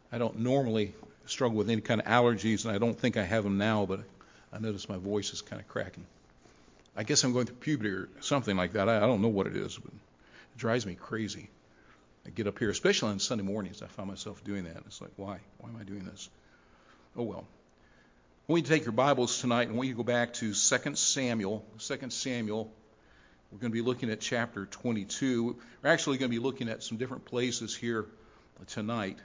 I don't normally struggle with any kind of allergies, and I don't think I have them now, but I notice my voice is kind of cracking. I guess I'm going through puberty or something like that. I don't know what it is, but it drives me crazy. I get up here, especially on Sunday mornings, I find myself doing that. It's like, why? Why am I doing this? Oh, well. I want you to take your Bibles tonight, and I want you to go back to 2 Samuel. 2 Samuel, we're going to be looking at chapter 22. We're actually going to be looking at some different places here tonight.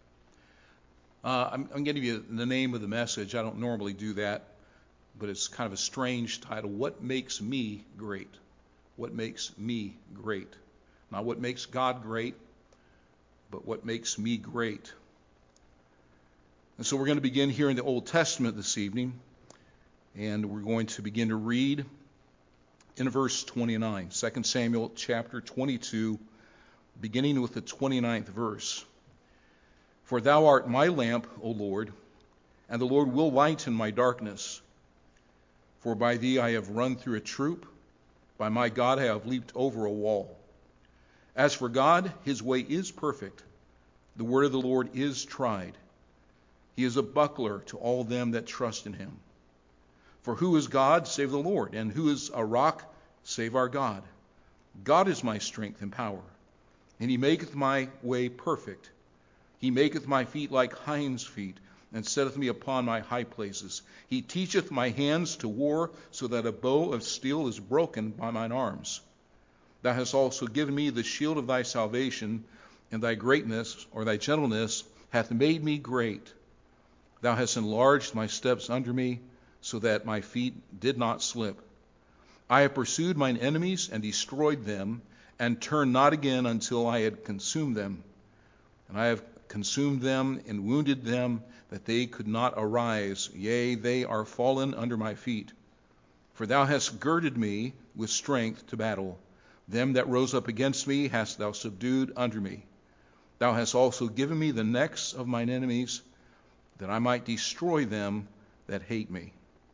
I'm going to give you the name of the message. I don't normally do that, but it's kind of a strange title. What makes me great? What makes me great? Not what makes God great, but what makes me great. And so we're going to begin here in the Old Testament this evening, and we're going to begin to read in verse 29, 2 Samuel chapter 22, beginning with the 29th verse. For thou art my lamp, O Lord, and the Lord will lighten my darkness. For by thee I have run through a troop, by my God I have leaped over a wall. As for God, his way is perfect. The word of the Lord is tried. He is a buckler to all them that trust in him. For who is God save the Lord? And who is a rock save our God? God is my strength and power, and he maketh my way perfect. He maketh my feet like hinds' feet, and setteth me upon my high places. He teacheth my hands to war, so that a bow of steel is broken by mine arms. Thou hast also given me the shield of thy salvation, and thy greatness, or thy gentleness, hath made me great. Thou hast enlarged my steps under me, so that my feet did not slip. I have pursued mine enemies and destroyed them, and turned not again until I had consumed them. And I have consumed them and wounded them, that they could not arise. Yea, they are fallen under my feet. For thou hast girded me with strength to battle. Them that rose up against me hast thou subdued under me. Thou hast also given me the necks of mine enemies, that I might destroy them that hate me.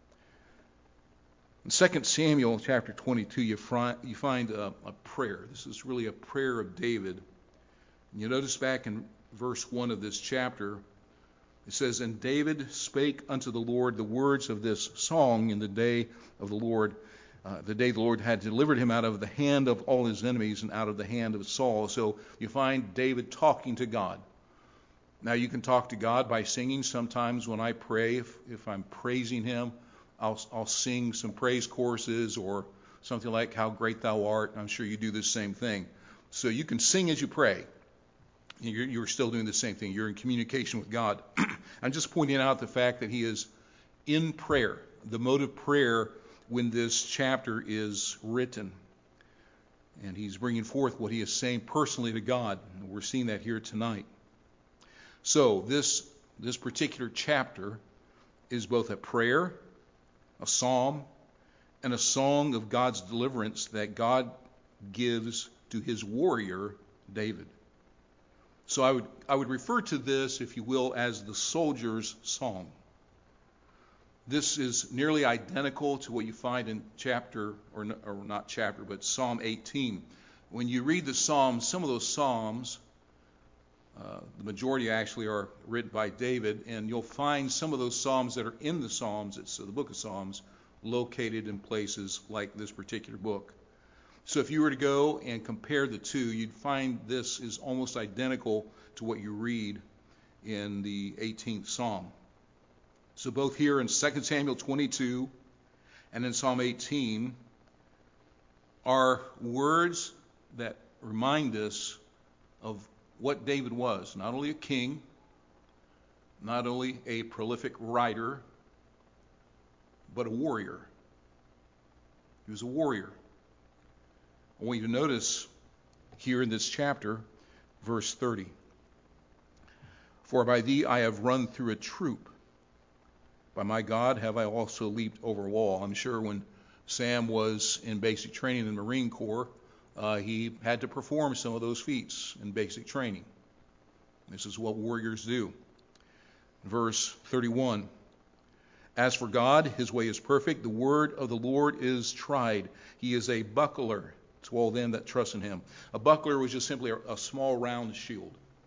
In 2 Samuel chapter 22, you find a prayer. This is really a prayer of David. And you notice back in verse 1 of this chapter, it says, And David spake unto the Lord the words of this song in the day of the Lord, the day the Lord had delivered him out of the hand of all his enemies and out of the hand of Saul. So you find David talking to God. Now you can talk to God by singing. Sometimes when I pray, if I'm praising him, I'll sing some praise choruses or something like How Great Thou Art. I'm sure you do the same thing. So you can sing as you pray. You're still doing the same thing. You're in communication with God. I'm just pointing out the fact that he is in prayer, the mode of prayer when this chapter is written. And he's bringing forth what he is saying personally to God. And we're seeing that here tonight. So this particular chapter is both a prayer, a psalm, and a song of God's deliverance that God gives to his warrior, David. So I would refer to this, if you will, as the soldier's song. This is nearly identical to what you find in Psalm 18. When you read the Psalms, some of those Psalms, the majority actually are written by David, and you'll find some of those Psalms that are in the Psalms, it's the book of Psalms, located in places like this particular book. So if you were to go and compare the two, you'd find this is almost identical to what you read in the 18th Psalm. So both here in 2 Samuel 22 and in Psalm 18 are words that remind us of what David was. Not only a king, not only a prolific writer, but a warrior. He was a warrior. I want you to notice here in this chapter, verse 30. For by thee I have run through a troop. By my God have I also leaped over a wall. I'm sure when Sam was in basic training in the Marine Corps, he had to perform some of those feats in basic training. This is what warriors do. Verse 31. As for God, his way is perfect. The word of the Lord is tried. He is a buckler to all them that trust in him. A buckler was just simply a small round shield.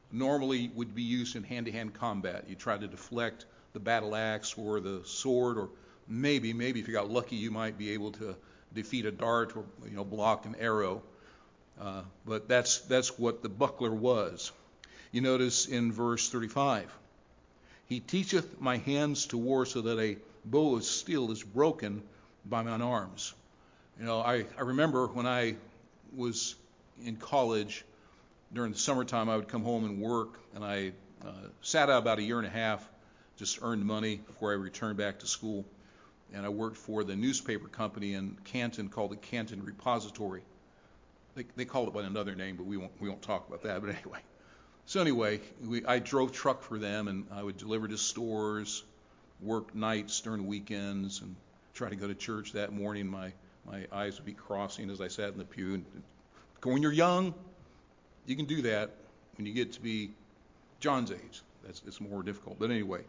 normally would be used in hand-to-hand combat. You try to deflect the battle axe or the sword, or maybe if you got lucky, you might be able to defeat a dart or block an arrow. But that's what the buckler was. You notice in verse 35, he teacheth my hands to war, so that a bow of steel is broken by mine arms. I remember when I was in college, during the summertime, I would come home and work, and I sat out about a year and a half, just earned money before I returned back to school. And I worked for the newspaper company in Canton called the Canton Repository. They call it by another name, but we won't talk about that. But anyway. So anyway, I drove truck for them, and I would deliver to stores, work nights during weekends, and try to go to church that morning. My eyes would be crossing as I sat in the pew. And when you're young, you can do that. When you get to be John's age, it's more difficult. But anyway,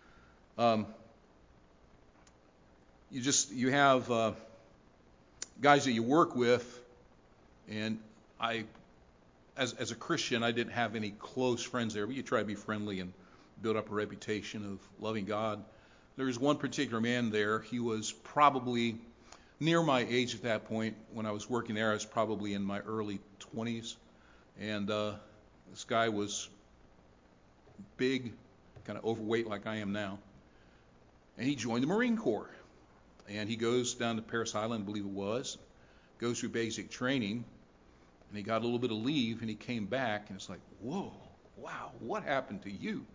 you have guys that you work with, and as a Christian, I didn't have any close friends there, but you try to be friendly and build up a reputation of loving God. There was one particular man there. He was probably near my age at that point. When I was working there, I was probably in my early 20s. And this guy was big, kind of overweight like I am now. And he joined the Marine Corps. And he goes down to Parris Island, I believe it was, goes through basic training, and he got a little bit of leave, and he came back, and it's like, whoa, wow, what happened to you?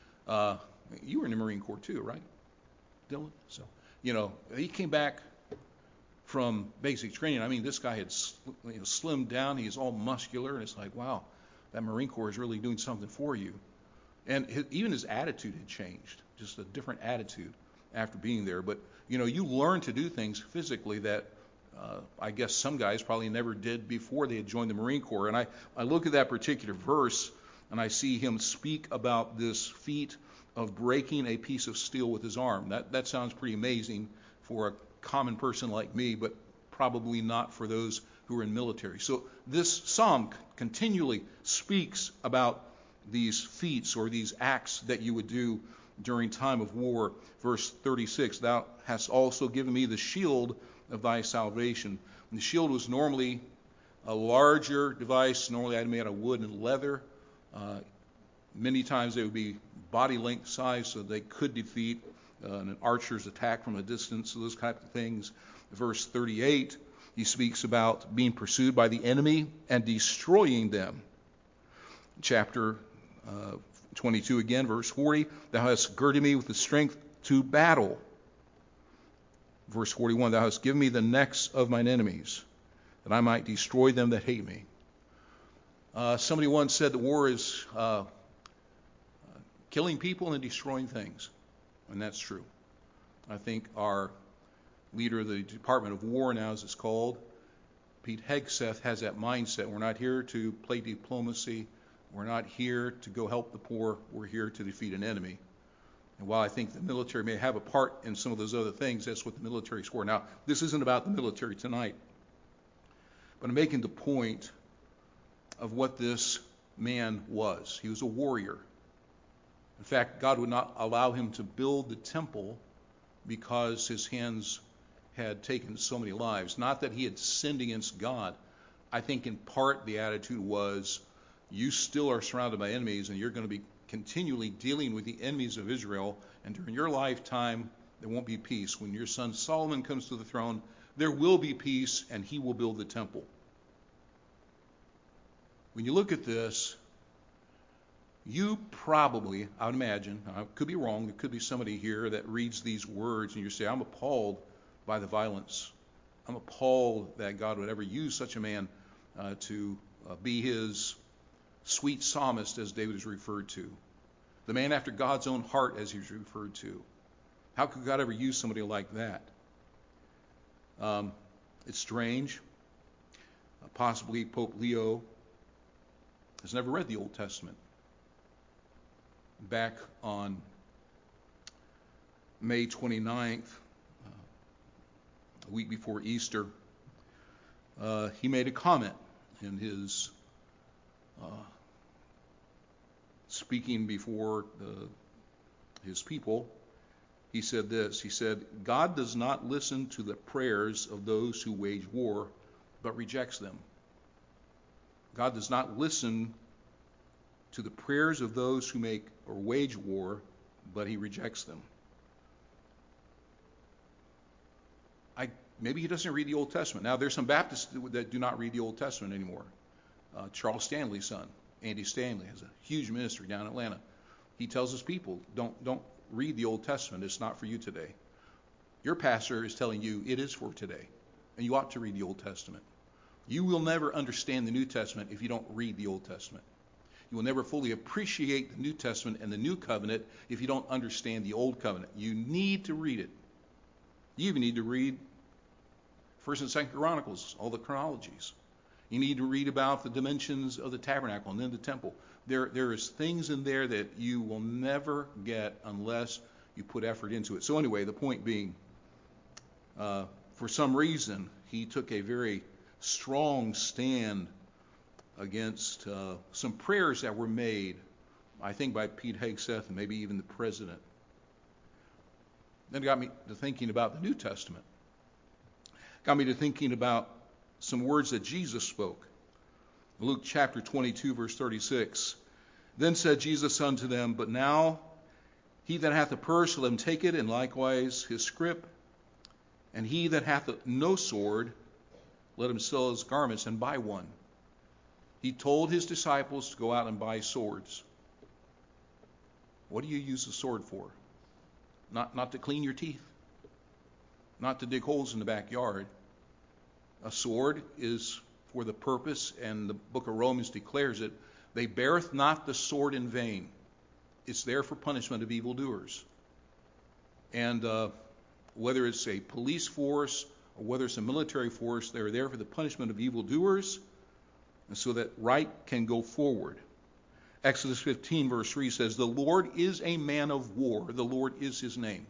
You were in the Marine Corps too, right, Dylan? So, he came back from basic training. I mean, this guy had slimmed down. He's all muscular, and it's like, wow, that Marine Corps is really doing something for you. And even his attitude had changed, just a different attitude after being there. But, you learn to do things physically that I guess some guys probably never did before they had joined the Marine Corps. And I look at that particular verse, and I see him speak about this feat of breaking a piece of steel with his arm. That sounds pretty amazing for a common person like me, but probably not for those who are in military. So this psalm continually speaks about these feats or these acts that you would do during time of war. Verse 36, thou hast also given me the shield of thy salvation. And the shield was normally a larger device. Normally I'd made out of wood and leather. Many times they would be body length size, so they could defeat an archer's attack from a distance, so those types of things. Verse 38, he speaks about being pursued by the enemy and destroying them. Chapter 22 again, verse 40, thou hast girded me with the strength to battle. Verse 41, thou hast given me the necks of mine enemies, that I might destroy them that hate me. Somebody once said that war is killing people and destroying things, and that's true. I think our leader of the Department of War now, as it's called, Pete Hegseth, has that mindset. We're not here to play diplomacy. We're not here to go help the poor. We're here to defeat an enemy. And while I think the military may have a part in some of those other things, that's what the military is for. Now, this isn't about the military tonight, but I'm making the point of what this man was. He was a warrior. In fact, God would not allow him to build the temple because his hands had taken so many lives. Not that he had sinned against God. I think in part the attitude was, you still are surrounded by enemies, and you're going to be continually dealing with the enemies of Israel, and during your lifetime there won't be peace. When your son Solomon comes to the throne, there will be peace, and he will build the temple. When you look at this, you probably, I would imagine, I could be wrong, there could be somebody here that reads these words and you say, I'm appalled by the violence. I'm appalled that God would ever use such a man to be his sweet psalmist, as David is referred to. The man after God's own heart, as he's referred to. How could God ever use somebody like that? It's strange. Possibly Pope Leo has never read the Old Testament. Back on May 29th, a week before Easter, he made a comment in his speaking before his people, he said this. He said, God does not listen to the prayers of those who wage war, but rejects them. God does not listen to the prayers of those who make or wage war, but he rejects them. Maybe he doesn't read the Old Testament. Now, there's some Baptists that do not read the Old Testament anymore. Charles Stanley's son, Andy Stanley, has a huge ministry down in Atlanta. He tells his people, don't read the Old Testament. It's not for you today. Your pastor is telling you it is for today, and you ought to read the Old Testament. You will never understand the New Testament if you don't read the Old Testament. You will never fully appreciate the New Testament and the New Covenant if you don't understand the Old Covenant. You need to read it. You even need to read 1st and 2nd Chronicles, all the chronologies. You need to read about the dimensions of the tabernacle and then the temple. There is things in there that you will never get unless you put effort into it. So anyway, the point being, for some reason, he took a very strong stand against some prayers that were made, I think by Pete Hegseth and maybe even the president. Then it got me to thinking about the New Testament. Got me to thinking about some words that Jesus spoke. Luke chapter 22, verse 36. Then said Jesus unto them, But now he that hath a purse, let him take it, and likewise his scrip. And he that hath no sword, let him sell his garments and buy one. He told his disciples to go out and buy swords. What do you use a sword for? Not to clean your teeth. Not to dig holes in the backyard. A sword is for the purpose, and the book of Romans declares it, they beareth not the sword in vain. It's there for punishment of evildoers. And whether it's a police force or whether it's a military force, they're there for the punishment of evildoers, and so that right can go forward. Exodus 15, verse 3 says, The Lord is a man of war. The Lord is his name.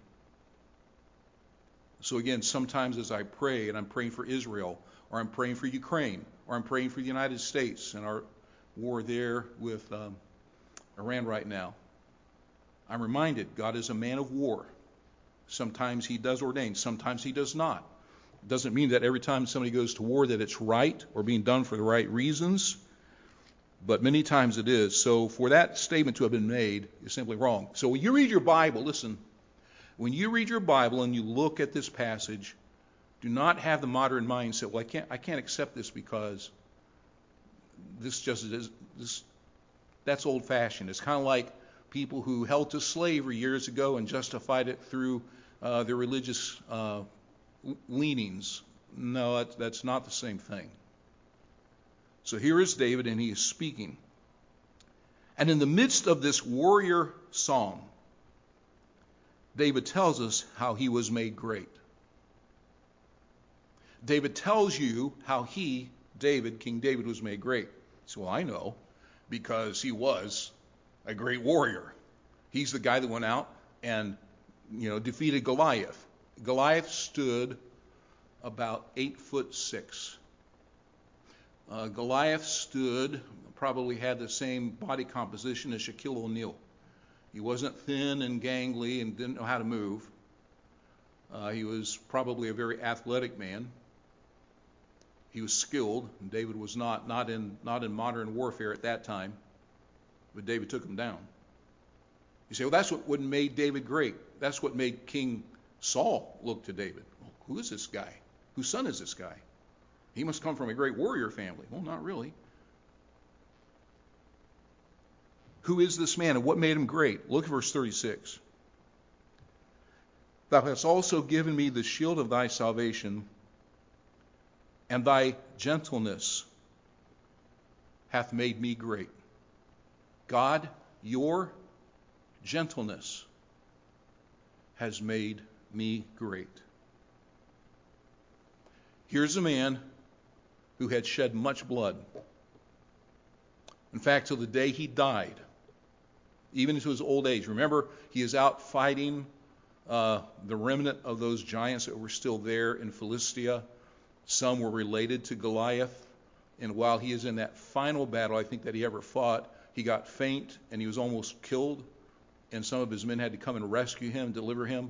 So again, sometimes as I pray, and I'm praying for Israel, or I'm praying for Ukraine, or I'm praying for the United States and our war there with Iran right now, I'm reminded God is a man of war. Sometimes he does ordain, sometimes he does not. It doesn't mean that every time somebody goes to war that it's right or being done for the right reasons, but many times it is. So for that statement to have been made is simply wrong. So when you read your Bible, listen, when you read your Bible and you look at this passage, do not have the modern mindset, well, I can't accept this because this just is, that's old-fashioned. It's kind of like people who held to slavery years ago and justified it through their religious leanings. No, that's not the same thing. So here is David, and he is speaking. And in the midst of this warrior song, David tells us how he was made great. David tells you how he, David, King David, was made great. So, well, I know, because he was a great warrior. He's the guy that went out and, defeated Goliath. Goliath stood about 8'6". Goliath probably had the same body composition as Shaquille O'Neal. He wasn't thin and gangly and didn't know how to move. He was probably a very athletic man. He was skilled, and David was not in modern warfare at that time, but David took him down. You say, well, that's what made David great. That's what made King Saul look to David. Well, who is this guy? Whose son is this guy? He must come from a great warrior family. Well, not really. Who is this man, and what made him great? Look at verse 36. Thou hast also given me the shield of thy salvation, and thy gentleness hath made me great. God, your gentleness has made me great. Here's a man who had shed much blood. In fact, till the day he died, even into his old age. Remember, he is out fighting the remnant of those giants that were still there in Philistia. Some were related to Goliath. And while he is in that final battle, I think, that he ever fought, He got faint and he was almost killed, and some of his men had to come and rescue him, deliver him.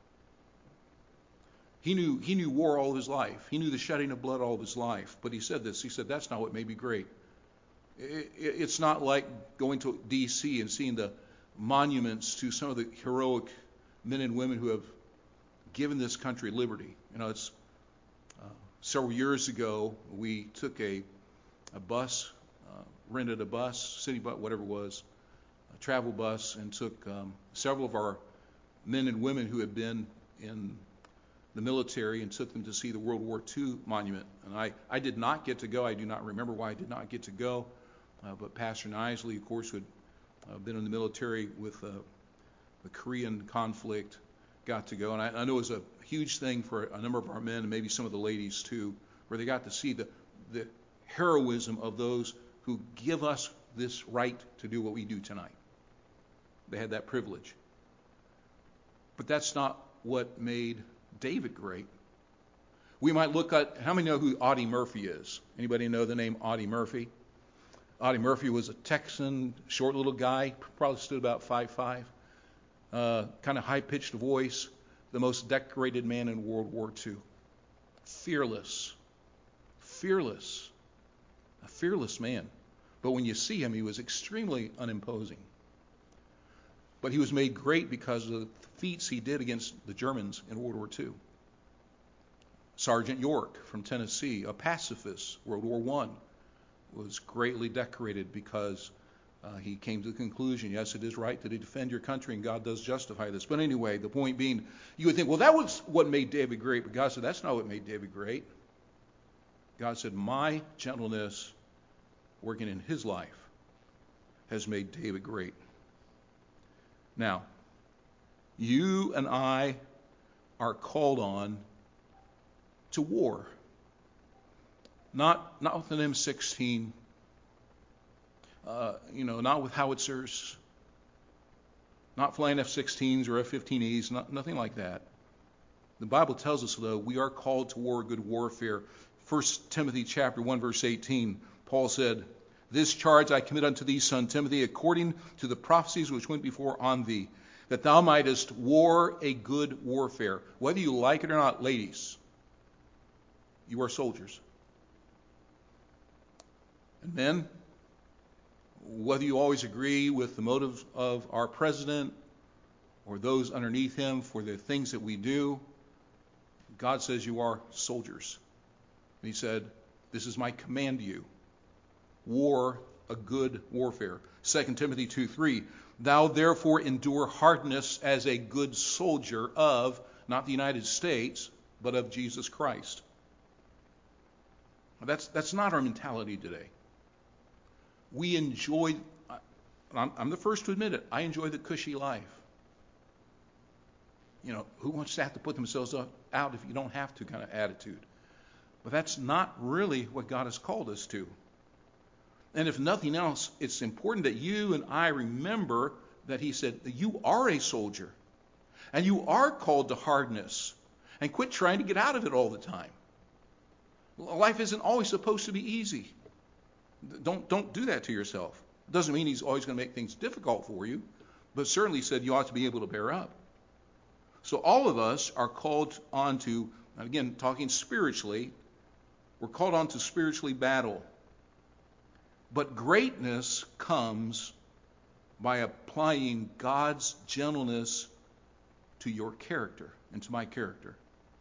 He knew war all of his life. He knew the shedding of blood all of his life. But he said this. He said, that's not what made me great. It's not like going to D.C. and seeing the monuments to some of the heroic men and women who have given this country liberty. It's several years ago, we took a bus, rented a bus, city bus, whatever it was, a travel bus, and took several of our men and women who had been in the military and took them to see the World War II monument. And I did not get to go. I do not remember why I did not get to go. But Pastor Nisley, of course, who had been in the military with the Korean conflict, got to go. And I know it was a huge thing for a number of our men and maybe some of the ladies too, where they got to see the heroism of those who give us this right to do what we do tonight. They had that privilege. But that's not what made David great. We might look at, how many know who Audie Murphy is? Anybody know the name Audie Murphy? Audie Murphy was a Texan, short little guy, probably stood about 5'5", kind of high-pitched voice, the most decorated man in World War II. Fearless. A fearless man. But when you see him, he was extremely unimposing. But he was made great because of the feats he did against the Germans in World War II. Sergeant York from Tennessee, a pacifist, World War I, was greatly decorated because he came to the conclusion, yes, it is right to defend your country, and God does justify this. But anyway, the point being, you would think, well, that was what made David great. But God said, that's not what made David great. God said, my gentleness working in his life has made David great. Now, you and I are called on to war. Not with an M16, not with howitzers, not flying F-16s or F-15Es, nothing like that. The Bible tells us, though, we are called to war, good warfare. 1 Timothy chapter 1, verse 18, Paul said, this charge I commit unto thee, son Timothy, according to the prophecies which went before on thee, that thou mightest war a good warfare. Whether you like it or not, ladies, you are soldiers. And men, whether you always agree with the motives of our president or those underneath him for the things that we do, God says you are soldiers. And he said, this is my command to you. War a good warfare. 2 Timothy 2:3, thou therefore endure hardness as a good soldier of, not the United States, but of Jesus Christ. That's not our mentality today. We enjoy, I'm the first to admit it, I enjoy the cushy life. Who wants to have to put themselves out if you don't have to kind of attitude. But that's not really what God has called us to. And if nothing else, it's important that you and I remember that he said that you are a soldier and you are called to hardness, and quit trying to get out of it all the time. Life isn't always supposed to be easy. Don't do that to yourself. It doesn't mean he's always going to make things difficult for you, but certainly said you ought to be able to bear up. So all of us are called on to, again, talking spiritually, we're called on to spiritually battle. But greatness comes by applying God's gentleness to your character and to my character.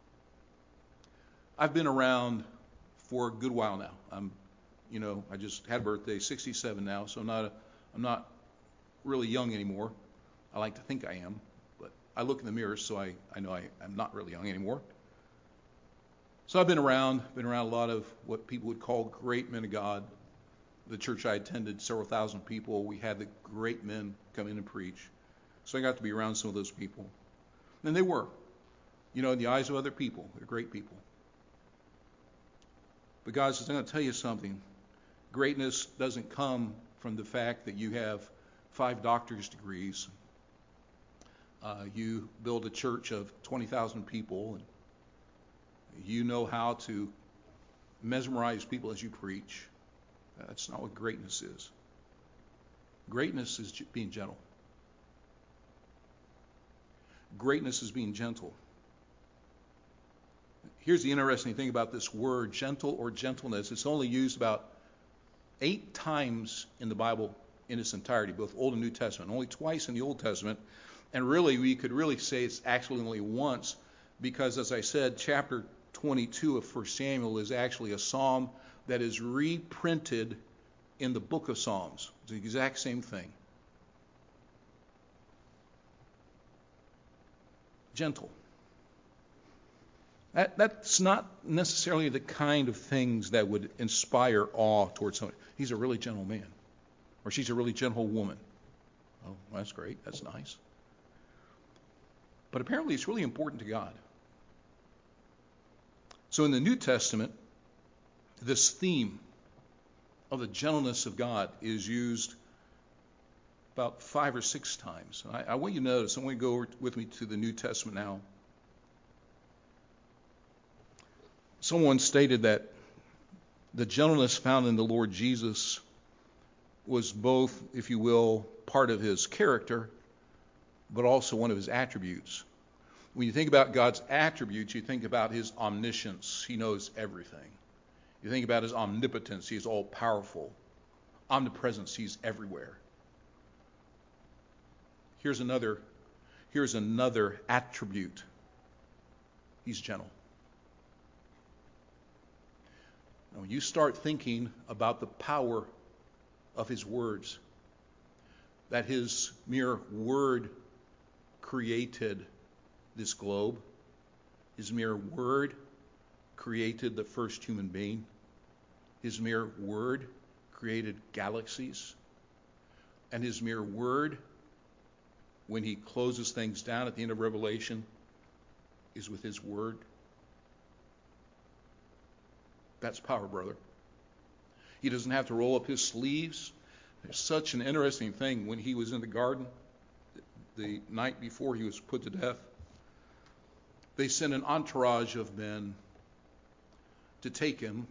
I've been around for a good while now. I just had a birthday, 67 now, so I'm not really young anymore. I like to think I am, but I look in the mirror, so I know I'm not really young anymore. So I've been around a lot of what people would call great men of God. The church I attended, several thousand people. We had the great men come in and preach. So I got to be around some of those people. And they were, in the eyes of other people, they're great people. But God says, I'm going to tell you something. Greatness doesn't come from the fact that you have 5 doctor's degrees. You build a church of 20,000 people, and you know how to mesmerize people as you preach. That's not what greatness is. Greatness is being gentle. Greatness is being gentle. Here's the interesting thing about this word, gentle or gentleness. It's only used about 8 times in the Bible in its entirety, both Old and New Testament. Only twice in the Old Testament. And really, we could really say it's actually only once because, as I said, chapter 22 of 1 Samuel is actually a psalm that is reprinted in the book of Psalms. It's the exact same thing. Gentle. That's not necessarily the kind of things that would inspire awe towards someone. He's a really gentle man. Or she's a really gentle woman. Oh, that's great. That's nice. But apparently it's really important to God. So in the New Testament, this theme of the gentleness of God is used about 5 or 6 times. I want you to notice, I want you to go with me to the New Testament now. Someone stated that the gentleness found in the Lord Jesus was both, if you will, part of his character, but also one of his attributes. When you think about God's attributes, you think about his omniscience. He knows everything. You think about his omnipotence. He is all-powerful. Omnipresence. He's everywhere. Here's another attribute. He's gentle. Now, when you start thinking about the power of his words, that his mere word created this globe, his mere word created the first human being, his mere word created galaxies, and his mere word, when he closes things down at the end of Revelation, is with his word. That's power, brother. He doesn't have to roll up his sleeves. There's such an interesting thing when he was in the garden the night before he was put to death. They sent an entourage of men to take him.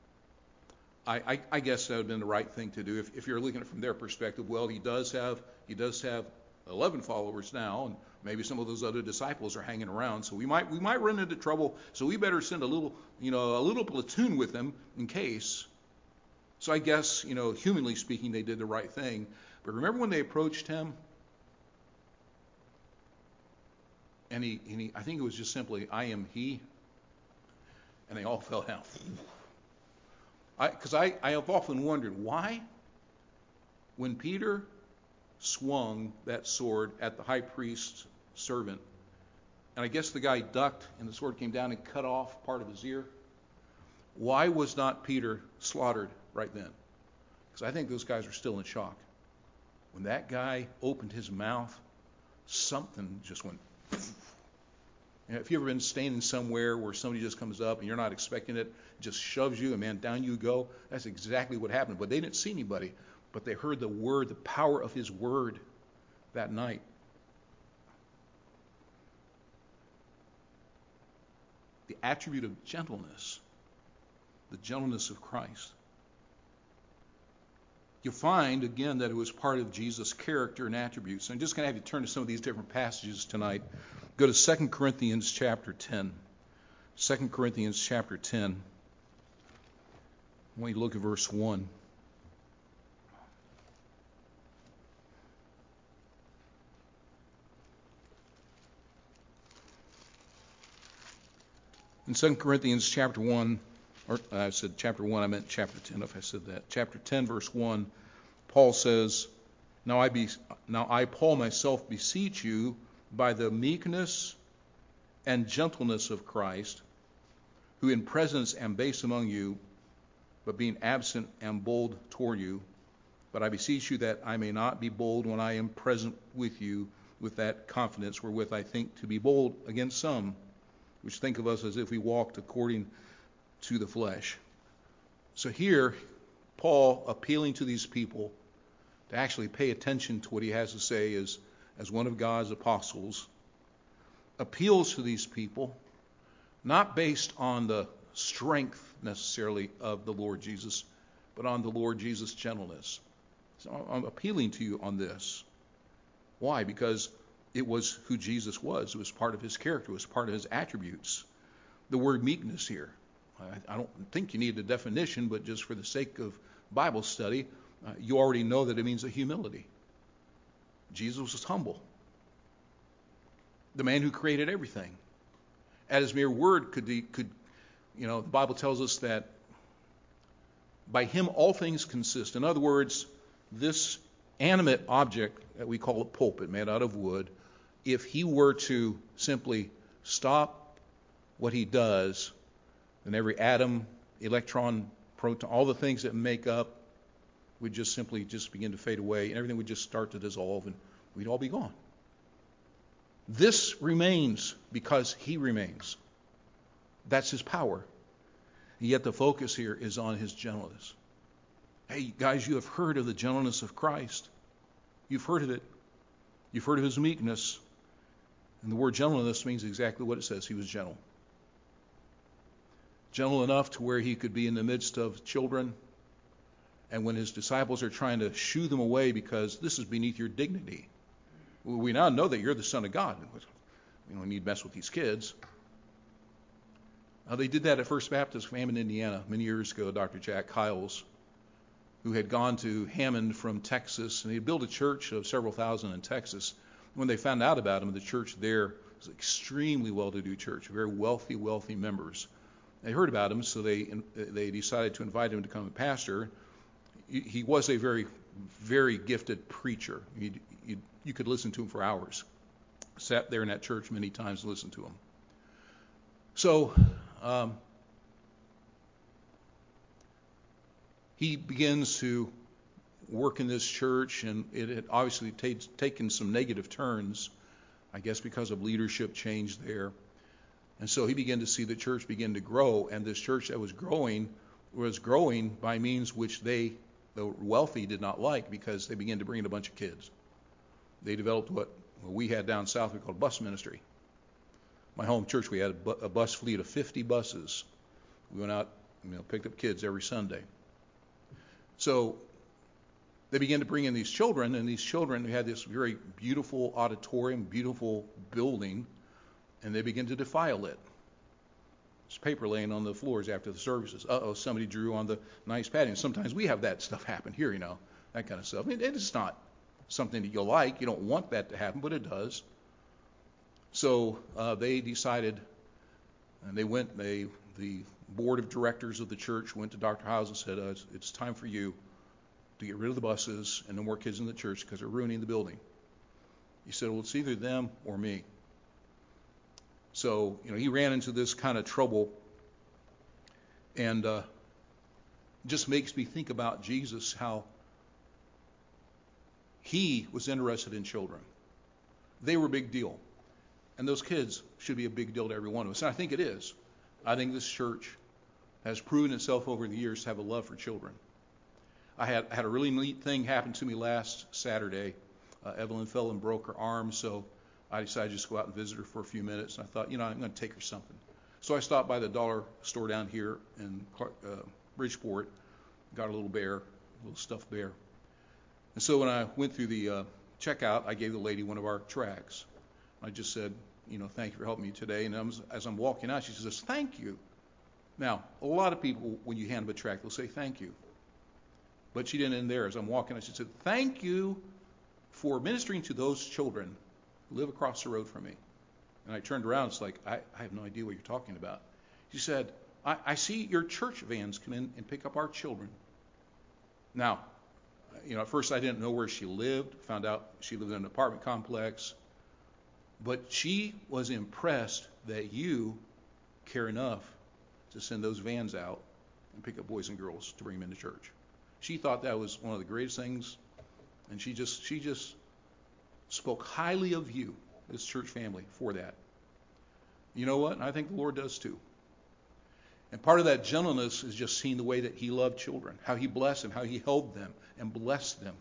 I guess that would have been the right thing to do if you're looking at it from their perspective. Well, he does have 11 followers now, and maybe some of those other disciples are hanging around. So we might run into trouble. So we better send a little platoon with him in case. So I guess, humanly speaking, they did the right thing. But remember when they approached him, and he I think it was just simply, "I am he," and they all fell down. Because I have often wondered why, when Peter swung that sword at the high priest's servant, and I guess the guy ducked and the sword came down and cut off part of his ear, why was not Peter slaughtered right then? Because I think those guys were still in shock. When that guy opened his mouth, something just went. If you've ever been standing somewhere where somebody just comes up and you're not expecting it, just shoves you, and man, down you go, that's exactly what happened. But they didn't see anybody, but they heard the word, the power of his word that night. The attribute of gentleness, the gentleness of Christ. You'll find, again, that it was part of Jesus' character and attributes. I'm just going to have you turn to some of these different passages tonight. Go to 2 Corinthians chapter 10. 2 Corinthians chapter 10. I want you to look at verse 1. In 2 Corinthians chapter 1, or I said chapter 1, I meant chapter 10 if I said that. Chapter 10, verse 1, Paul says, Now I, Paul, myself beseech you by the meekness and gentleness of Christ, who in presence am base among you, but being absent am bold toward you. But I beseech you that I may not be bold when I am present with you with that confidence wherewith I think to be bold against some, which think of us as if we walked according to the flesh. So here, Paul appealing to these people to actually pay attention to what he has to say as one of God's apostles, appeals to these people, not based on the strength necessarily of the Lord Jesus, but on the Lord Jesus' gentleness. So I'm appealing to you on this. Why? Because it was who Jesus was. It was part of his character. It was part of his attributes. The word meekness here, I don't think you need a definition, but just for the sake of Bible study, you already know that it means a humility. Jesus was humble. The man who created everything. At his mere word the Bible tells us that by him all things consist. In other words, this animate object that we call a pulpit made out of wood, if he were to simply stop what he does, then every atom, electron, proton, all the things that make up would just simply begin to fade away, and everything would just start to dissolve, and we'd all be gone. This remains because he remains. That's his power. And yet the focus here is on his gentleness. Hey, guys, you have heard of the gentleness of Christ. You've heard of it. You've heard of his meekness. And the word gentleness means exactly what it says. He was gentle. Gentle enough to where he could be in the midst of children. And when his disciples are trying to shoo them away because this is beneath your dignity. We now know that you're the Son of God. We don't need to mess with these kids. They did that at First Baptist of Hammond, Indiana, many years ago. Dr. Jack Kyles, who had gone to Hammond from Texas, and he had built a church of several thousand in Texas. When they found out about him, the church there was an extremely well-to-do church, very wealthy members. They heard about him, so they decided to invite him to become a pastor. He was a very, very gifted preacher. You could listen to him for hours. Sat there in that church many times and listened to him. So he begins to work in this church, and it had obviously taken some negative turns, I guess because of leadership change there. And so he began to see the church begin to grow, and this church that was growing by means which the wealthy did not like, because they began to bring in a bunch of kids. They developed what we had down south we called bus ministry. My home church, we had a bus fleet of 50 buses. We went out, picked up kids every Sunday. So they began to bring in these children, and these children had this very beautiful auditorium, beautiful building, and they began to defile it. There's paper laying on the floors after the services. Somebody drew on the nice padding. Sometimes we have that stuff happen here, that kind of stuff. It's not something that you like. You don't want that to happen, but it does. So they decided, and the board of directors of the church went to Dr. Howes and said, it's time for you to get rid of the buses and no more kids in the church because they're ruining the building. He said, well, it's either them or me. So, he ran into this kind of trouble, and just makes me think about Jesus, how he was interested in children. They were a big deal. And those kids should be a big deal to every one of us. And I think it is. I think this church has proven itself over the years to have a love for children. I had a really neat thing happen to me last Saturday. Evelyn fell and broke her arm, so I decided to just go out and visit her for a few minutes. And I thought, I'm going to take her something. So I stopped by the dollar store down here in Bridgeport, got a little stuffed bear. And so when I went through the checkout, I gave the lady one of our tracts. I just said, thank you for helping me today. And as I'm walking out, she says, thank you. Now, a lot of people, when you hand them a tract, they'll say thank you. But she didn't end there. As I'm walking out, she said, thank you for ministering to those children who live across the road from me. And I turned around. It's like, I have no idea what you're talking about. She said, I see your church vans come in and pick up our children. Now, at first I didn't know where she lived. Found out she lived in an apartment complex. But she was impressed that you care enough to send those vans out and pick up boys and girls to bring them into church. She thought that was one of the greatest things, and she just spoke highly of you, this church family, for that. You know what? And I think the Lord does too. And part of that gentleness is just seeing the way that he loved children, how he blessed them, how he held them and blessed them.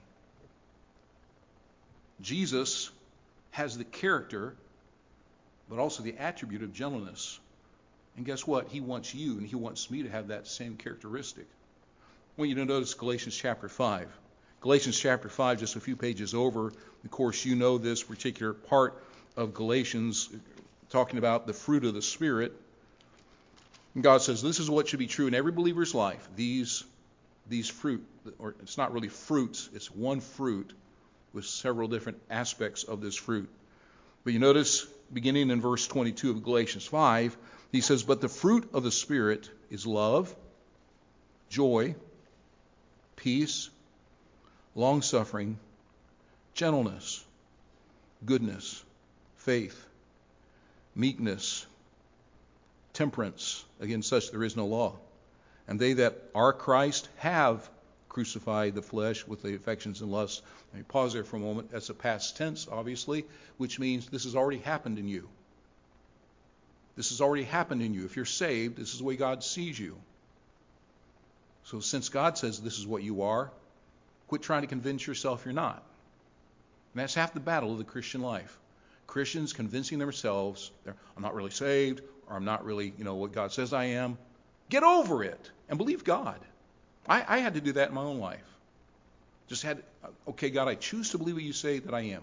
Jesus has the character, but also the attribute of gentleness. And guess what? He wants you and he wants me to have that same characteristic. I want you to notice Galatians chapter 5. Galatians chapter 5, just a few pages over. Of course, you know this particular part of Galatians, talking about the fruit of the Spirit. And God says this is what should be true in every believer's life. These fruit, or it's not really fruits, it's one fruit with several different aspects of this fruit. But you notice, beginning in verse 22 of Galatians 5, he says, but the fruit of the Spirit is love, joy, peace, long-suffering, gentleness, goodness, faith, meekness, temperance. Against such there is no law. And they that are Christ have crucified the flesh with the affections and lusts. Let me pause there for a moment. That's a past tense, obviously, which means this has already happened in you. This has already happened in you. If you're saved, this is the way God sees you. So since God says this is what you are, quit trying to convince yourself you're not. And that's half the battle of the Christian life. Christians convincing themselves, I'm not really saved, or I'm not really, what God says I am. Get over it and believe God. I had to do that in my own life. Just had, okay, God, I choose to believe what you say that I am.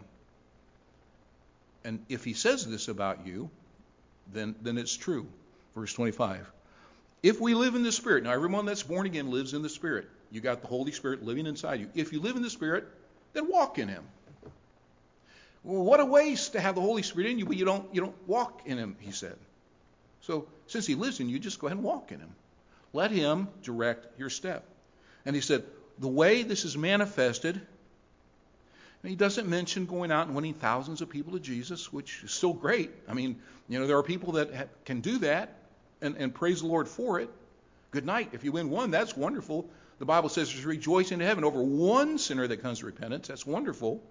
And if he says this about you, then it's true. Verse 25. If we live in the Spirit, now everyone that's born again lives in the Spirit. You got the Holy Spirit living inside you. If you live in the Spirit, then walk in him. Well, what a waste to have the Holy Spirit in you, but you don't walk in him, he said. So since he lives in you, just go ahead and walk in him. Let him direct your step. And he said, the way this is manifested, and he doesn't mention going out and winning thousands of people to Jesus, which is still great. I mean, there are people that can do that and praise the Lord for it. Good night. If you win one, that's wonderful. The Bible says there's rejoicing in heaven over one sinner that comes to repentance. That's wonderful.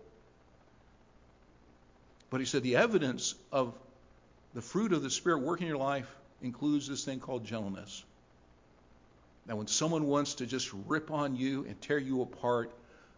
But he said the evidence of the fruit of the Spirit working in your life includes this thing called gentleness. Now, when someone wants to just rip on you and tear you apart,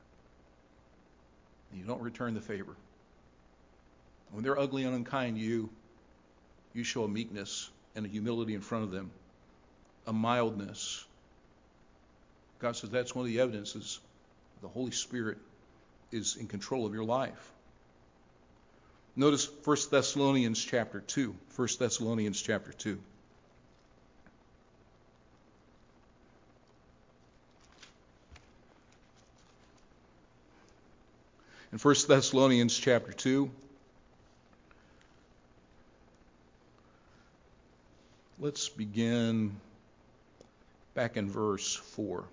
you don't return the favor. When they're ugly and unkind to you, you show a meekness and a humility in front of them, a mildness. God says that's one of the evidences the Holy Spirit is in control of your life. Notice 1 Thessalonians chapter 2. 1 Thessalonians chapter 2. In 1 Thessalonians chapter 2, let's begin back in verse 4.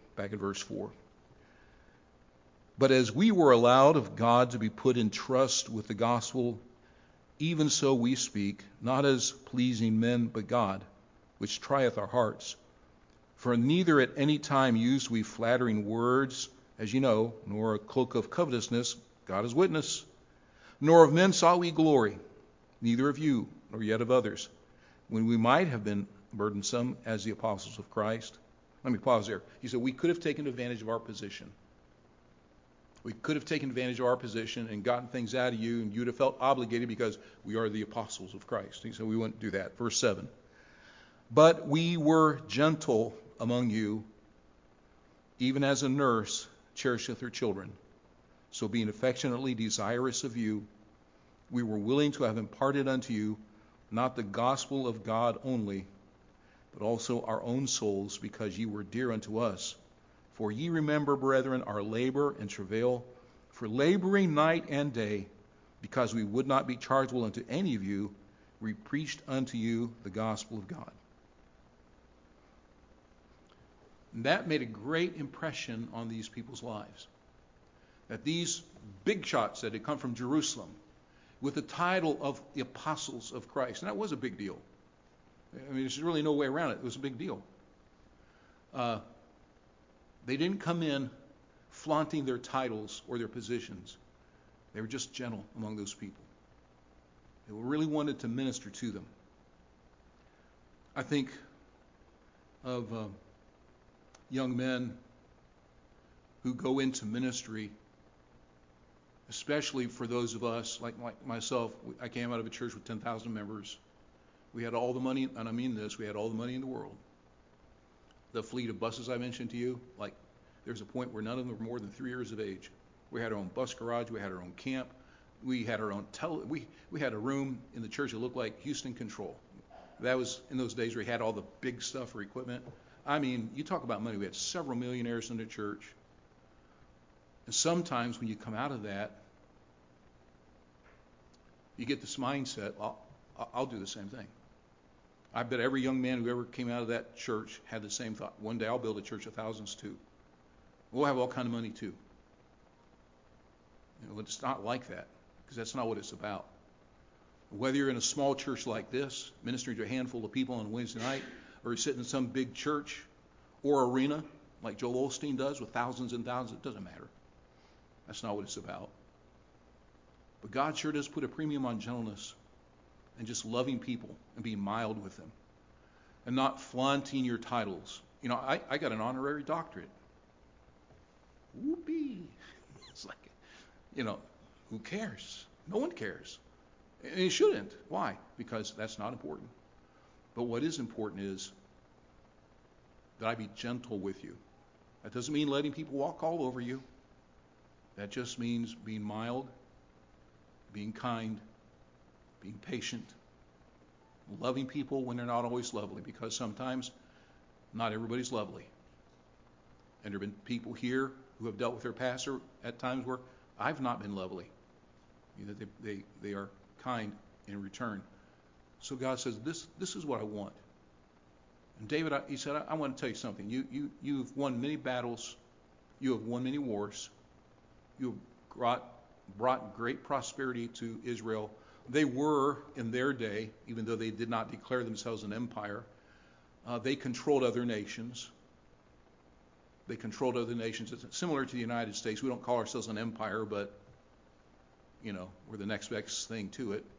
But as we were allowed of God to be put in trust with the gospel, even so we speak, not as pleasing men, but God, which trieth our hearts. For neither at any time used we flattering words, as you know, nor a cloak of covetousness, God is witness, nor of men sought we glory, neither of you, nor yet of others, when we might have been burdensome as the apostles of Christ. Let me pause there. He said we could have taken advantage of our position. We could have taken advantage of our position and gotten things out of you, and you'd have felt obligated because we are the apostles of Christ. He said we wouldn't do that. Verse 7. But we were gentle among you, even as a nurse cherisheth her children. So being affectionately desirous of you, we were willing to have imparted unto you not the gospel of God only, but also our own souls, because ye were dear unto us. For ye remember, brethren, our labor and travail, for laboring night and day, because we would not be chargeable unto any of you, we preached unto you the gospel of God. And that made a great impression on these people's lives. That these big shots that had come from Jerusalem with the title of the apostles of Christ, and that was a big deal. I mean, there's really no way around it. It was a big deal. They didn't come in flaunting their titles or their positions. They were just gentle among those people. They really wanted to minister to them. I think of young men who go into ministry, especially for those of us, like myself. I came out of a church with 10,000 members. We had all the money, and I mean this, we had all the money in the world. The fleet of buses I mentioned to you, like There was a point where none of them were more than 3 years of age. We had our own bus garage. We had our own camp. We had our own we had a room in the church that looked like Houston Control. That was in those days where we had all the big stuff for equipment. I mean, you talk about money. We had several millionaires in the church. And sometimes when you come out of that, you get this mindset, I'll do the same thing. I bet every young man who ever came out of that church had the same thought. One day I'll build a church of thousands too. We'll have all kind of money too. It's not like that, because that's not what it's about. Whether you're in a small church like this, ministering to a handful of people on Wednesday night, or you're sitting in some big church or arena like Joel Osteen does with thousands and thousands, it doesn't matter. That's not what it's about. But God sure does put a premium on gentleness and just loving people and being mild with them and not flaunting your titles. I got an honorary doctorate. Whoopee. It's like, who cares? No one cares. And you shouldn't. Why? Because that's not important. But what is important is that I be gentle with you. That doesn't mean letting people walk all over you. That just means being mild, being kind, being patient, loving people when they're not always lovely, because sometimes not everybody's lovely. And there have been people here who have dealt with their pastor at times where I've not been lovely. They are kind in return. So God says, this is what I want. And David, he said, I want to tell you something. You've won many battles. You have won many wars. You have brought great prosperity to Israel. They were, in their day, even though they did not declare themselves an empire, they controlled other nations. They controlled other nations. It's similar to the United States. We don't call ourselves an empire, but, we're the next best thing to it.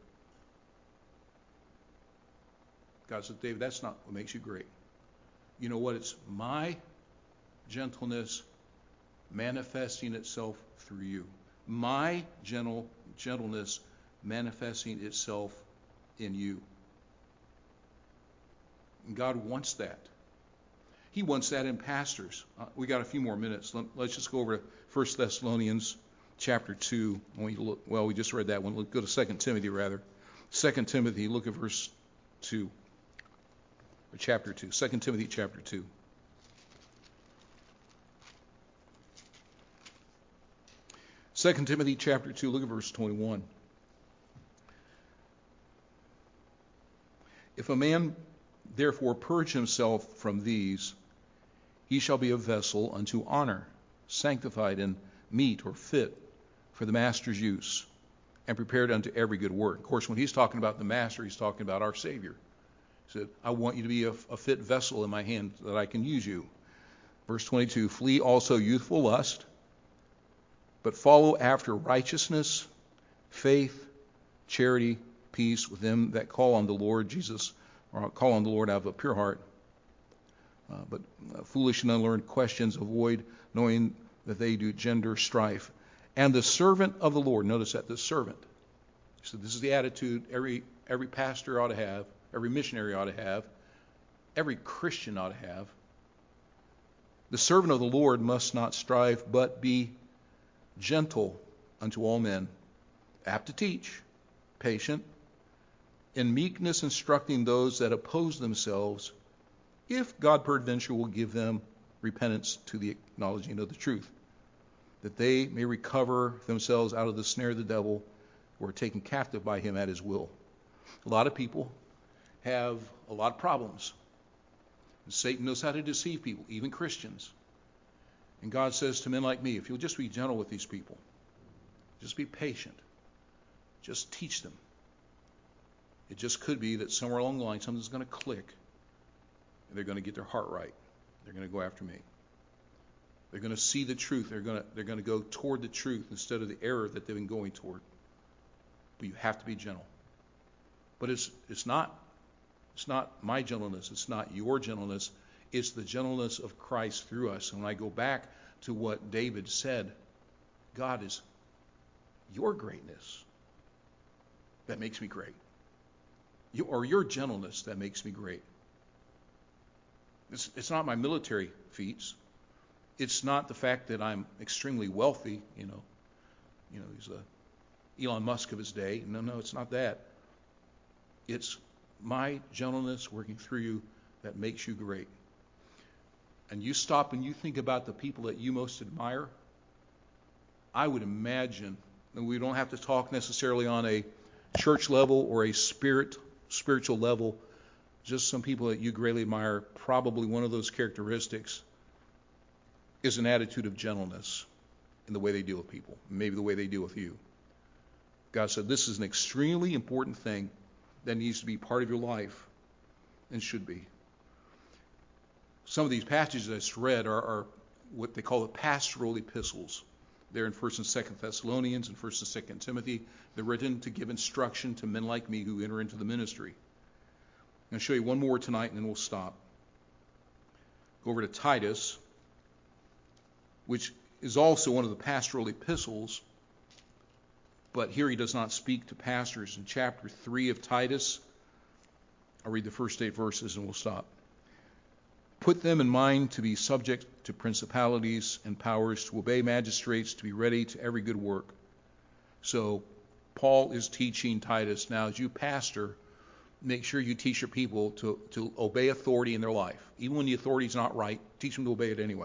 God said, David, that's not what makes you great. You know what? It's my gentleness manifesting itself through you. My gentleness manifesting itself in you. And God wants that. He wants that in pastors. We got a few more minutes. Let's just go over to 1 Thessalonians chapter 2. We just read that one. Let's go to 2 Timothy rather. 2 Timothy, look at verse 2. Or chapter 2. 2 Timothy chapter 2. Second Timothy chapter 2, look at verse 21. If a man therefore purge himself from these, he shall be a vessel unto honor, sanctified and meet or fit for the master's use, and prepared unto every good work. Of course, when he's talking about the master, he's talking about our Savior. He said, I want you to be a fit vessel in my hand that I can use you. Verse 22, flee also youthful lust, but follow after righteousness, faith, charity, peace with them that call on the Lord Jesus, or call on the Lord out of a pure heart. But foolish and unlearned questions avoid, knowing that they do gender strife. And the servant of the Lord, notice that, the servant. So this is the attitude every pastor ought to have, every missionary ought to have, every Christian ought to have. The servant of the Lord must not strive, but be gentle unto all men, apt to teach, patient, in meekness instructing those that oppose themselves, if God peradventure will give them repentance to the acknowledging of the truth, that they may recover themselves out of the snare of the devil, who are taken captive by him at his will. A lot of people have a lot of problems. And Satan knows how to deceive people, even Christians. And God says to men like me, if you'll just be gentle with these people, just be patient, just teach them. It just could be that somewhere along the line something's going to click, and they're going to get their heart right. They're going to go after me. They're going to see the truth. They're going to go toward the truth instead of the error that they've been going toward. But you have to be gentle. But it's not my gentleness. It's not your gentleness. It's the gentleness of Christ through us. And when I go back to what David said, God is your greatness that makes me great. Or your gentleness that makes me great. It's not my military feats. It's not the fact that I'm extremely wealthy, he's Elon Musk of his day. No, it's not that. It's my gentleness working through you that makes you great. And you stop and you think about the people that you most admire, I would imagine, and we don't have to talk necessarily on a church level or a spiritual level, just some people that you greatly admire, probably one of those characteristics is an attitude of gentleness in the way they deal with people, maybe the way they deal with you. God said this is an extremely important thing that needs to be part of your life and should be. Some of these passages I just read are what they call the pastoral epistles. They're in 1st and 2nd Thessalonians and 1st and 2nd Timothy. They're written to give instruction to men like me who enter into the ministry. I'm going to show you one more tonight and then we'll stop. Go over to Titus, which is also one of the pastoral epistles, but here he does not speak to pastors. In chapter 3 of Titus, I'll read the first 8 verses and we'll stop. Put them in mind to be subject to principalities and powers, to obey magistrates, to be ready to every good work. So Paul is teaching Titus, now as you pastor, make sure you teach your people to obey authority in their life. Even when the authority is not right, teach them to obey it anyway.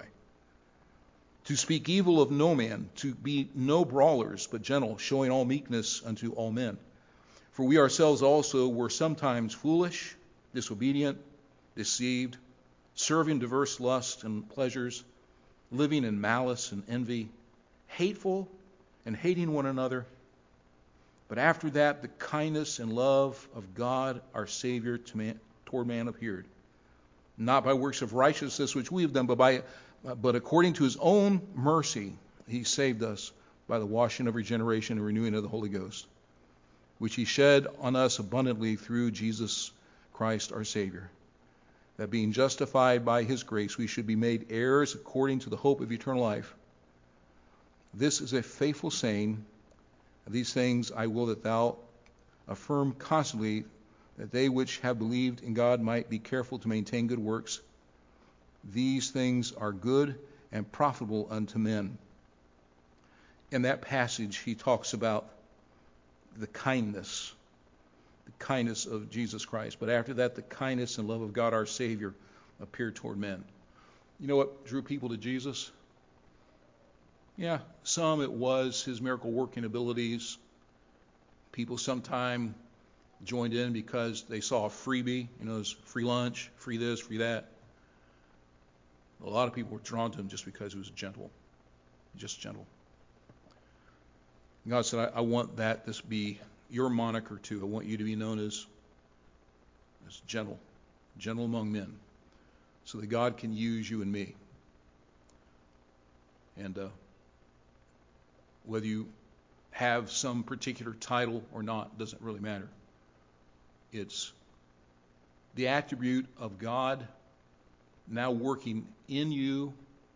To speak evil of no man, to be no brawlers, but gentle, showing all meekness unto all men. For we ourselves also were sometimes foolish, disobedient, deceived, serving diverse lusts and pleasures, living in malice and envy, hateful and hating one another. But after that, the kindness and love of God our Savior toward man appeared, not by works of righteousness which we have done, but according to his own mercy he saved us by the washing of regeneration and renewing of the Holy Ghost, which he shed on us abundantly through Jesus Christ our Savior, that being justified by his grace we should be made heirs according to the hope of eternal life. This is a faithful saying. These things I will that thou affirm constantly, that they which have believed in God might be careful to maintain good works. These things are good and profitable unto men. In that passage, he talks about the kindness of Jesus Christ. But after that, the kindness and love of God our Savior appeared toward men. You know what drew people to Jesus? Yeah, some it was his miracle working abilities. People sometime joined in because they saw a freebie, there's free lunch, free this, free that. A lot of people were drawn to him just because he was gentle, just gentle. God said, I want this be your moniker too. I want you to be known as gentle among men, so that God can use you and me. And whether you have some particular title or not doesn't really matter. It's the attribute of God now working in you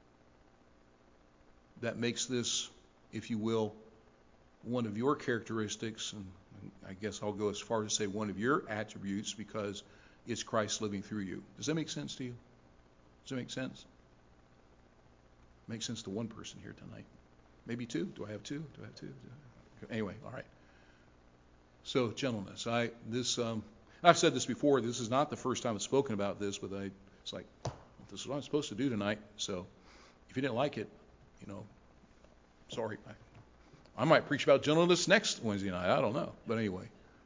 that makes this, if you will, one of your characteristics, and I guess I'll go as far as to say one of your attributes, because it's Christ living through you. Does that make sense to you? Does that make sense? Makes sense to one person here tonight. Maybe two. Do I have two? Anyway, all right. So gentleness. I've said this before. This is not the first time I've spoken about this, but it's like, this is what I'm supposed to do tonight. So if you didn't like it, sorry. I might preach about gentleness next Wednesday night. I don't know. But anyway,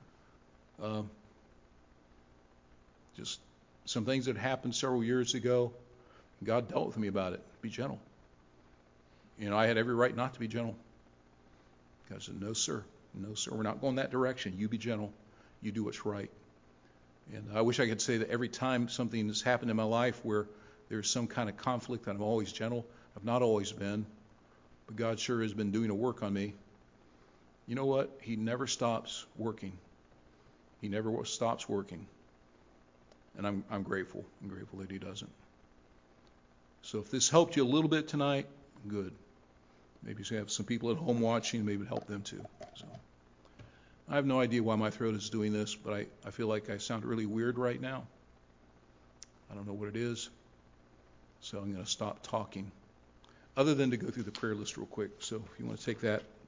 just some things that happened several years ago. God dealt with me about it. Be gentle. I had every right not to be gentle. God said, no, sir. No, sir. We're not going that direction. You be gentle. You do what's right. And I wish I could say that every time something has happened in my life where there's some kind of conflict that I'm always gentle. I've not always been. But God sure has been doing a work on me. You know what? He never stops working. He never stops working. And I'm grateful. I'm grateful that he doesn't. So if this helped you a little bit tonight, good. Maybe you have some people at home watching, maybe it help them too. So I have no idea why my throat is doing this, but I feel like I sound really weird right now. I don't know what it is. So I'm going to stop talking other than to go through the prayer list real quick. So if you want to take that.